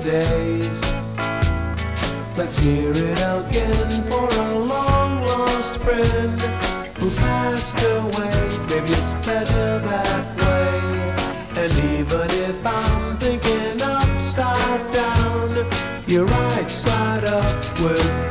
days. Let's hear it again for a long lost friend who passed away. Maybe it's better that way. And even if I'm thinking upside down, you're right side up with